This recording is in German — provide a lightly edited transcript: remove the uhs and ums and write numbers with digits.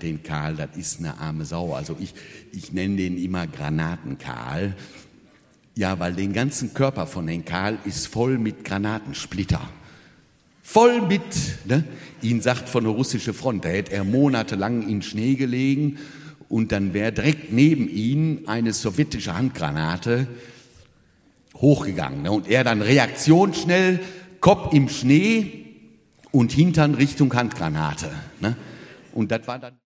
den Karl, das ist eine arme Sau. Also ich nenne den immer Granaten-Karl. Ja, weil den ganzen Körper von den Karl ist voll mit Granatensplitter. Voll mit, ne? Ihn sagt von der russischen Front, da hätte er monatelang in Schnee gelegen und dann wäre direkt neben ihm eine sowjetische Handgranate hochgegangen. Ne? Und er dann reaktionsschnell, Kopf im Schnee und Hintern Richtung Handgranate. Ne? Und das war dann